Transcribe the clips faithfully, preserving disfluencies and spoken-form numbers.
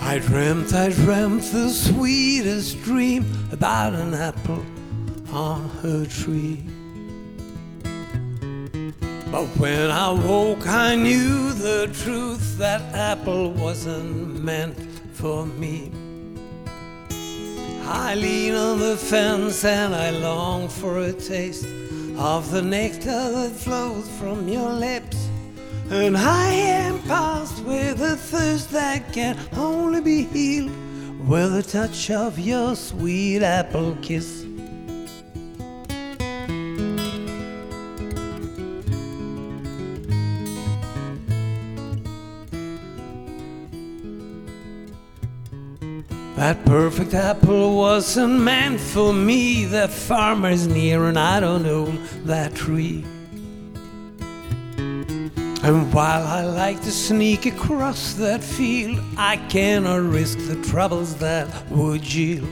I dreamt, I dreamt the sweetest dream about an apple on her tree. But when I woke, I knew the truth, that apple wasn't meant for me. I lean on the fence and I long for a taste of the nectar that flows from your lips. And I am past with a thirst that can only be healed with a touch of your sweet apple kiss. That perfect apple wasn't meant for me. The farmer's near and I don't own that tree. And while I like to sneak across that field, I cannot risk the troubles that would yield.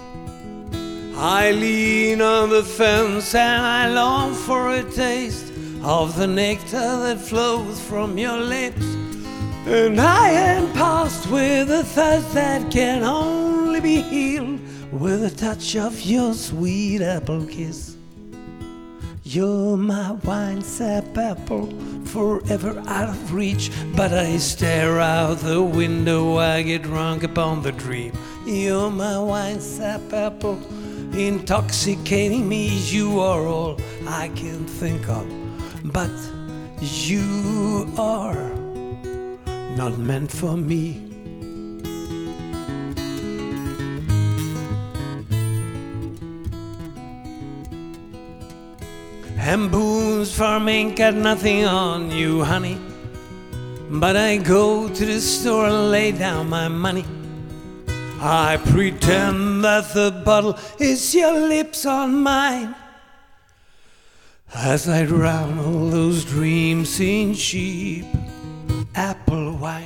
I lean on the fence and I long for a taste of the nectar that flows from your lips. And I am past with a thirst that can only be healed with a touch of your sweet apple kiss. You're my wine-sap apple, forever out of reach, but I stare out the window, I get drunk upon the dream. You're my wine-sap apple, intoxicating me. You are all I can think of, but you are not meant for me. And Boone's Farm ain't got nothing on you, honey, but I go to the store and lay down my money. I pretend that the bottle is your lips on mine, as I drown all those dreams in cheap apple wine.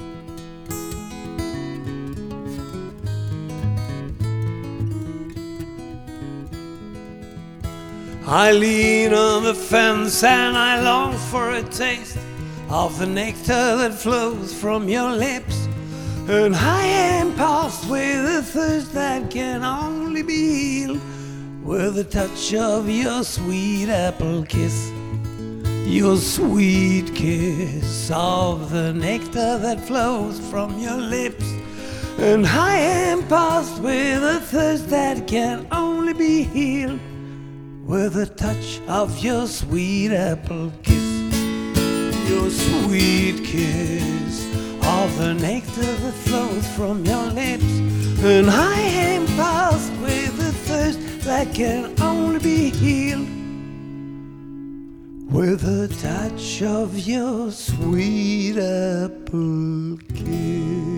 I lean on the fence and I long for a taste of the nectar that flows from your lips. And I am past with a thirst that can only be healed with a touch of your sweet apple kiss. Your sweet kiss of the nectar that flows from your lips. And I am past with a thirst that can only be healed with a touch of your sweet apple kiss. Your sweet kiss of the nectar that flows from your lips. And I am past with a thirst that can only be healed with a touch of your sweet apple kiss.